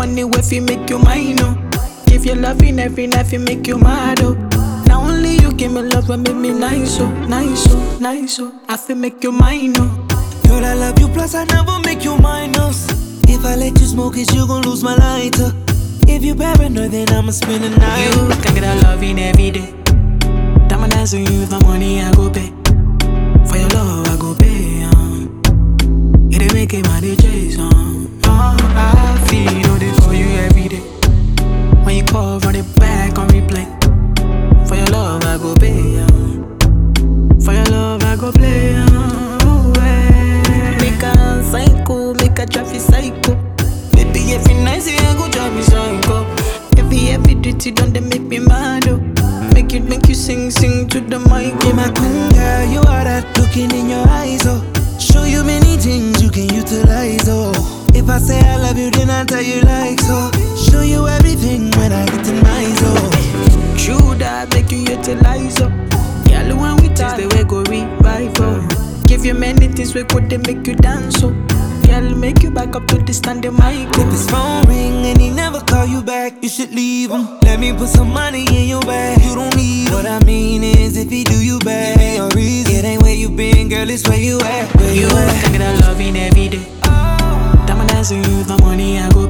money if you make you mine, oh. Give you loving every night, you make you mad, oh. Now only you give me love and make me nice, oh, nice, oh, nice, oh. I feel make you mine, oh. Girl, I love you, plus I never make you minus. If I let you smoke it, you gon' lose my lighter. If you paranoid, then I'ma spend the night. You can get a loving every day. Diamond dance on you, the money I go pay. For your love, I go pay, it ain't make it my chase, I feel all day for you every day. When you call, run it back on replay. For your love, I go pay, for your love, I go play, Make a psycho, make a traffic psycho. Baby, every night say I go drive me psycho. Every duty done, they make me mad, oh. Make you sing to the mic. Be my queen, girl, you are that looking in your eyes, oh. Show you many things you can utilize, oh. If I say I love you, then I tell you like so. Show you everything when I get in my zone. True that make you utilize, oh. Girl, when we taste the way go revive, oh. Give you many things we could they make you dance, oh. Girl, make you back up to the standing mic, oh. If his phone ring and he never call you back, you should leave him. Let me put some money in your bag. You don't need him. What I mean is, if he do you bad, give me a reason. It ain't where you been, girl, it's where you at. Where you at? Can get a loving every day. Diamond dance on you, the money I go